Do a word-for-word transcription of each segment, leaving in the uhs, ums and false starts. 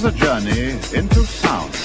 is a journey into sound.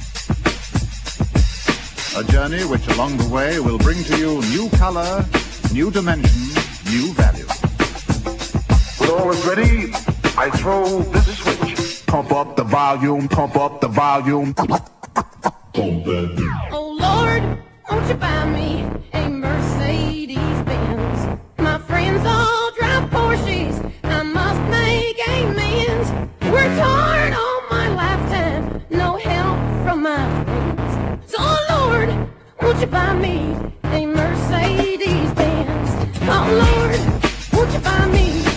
A journey which along the way will bring to you new color, new dimension, new value. When all is ready, I throw this switch. Pump up the volume, pump up the volume. Pump that. Oh Lord, won't you buy me a Mercedes Benz? My friends all drive Porsches, I must make amends. Worked hard all my lifetime, no help from my friends. So oh Lord, won't you buy me a Mercedes Benz? Oh Lord, won't you buy me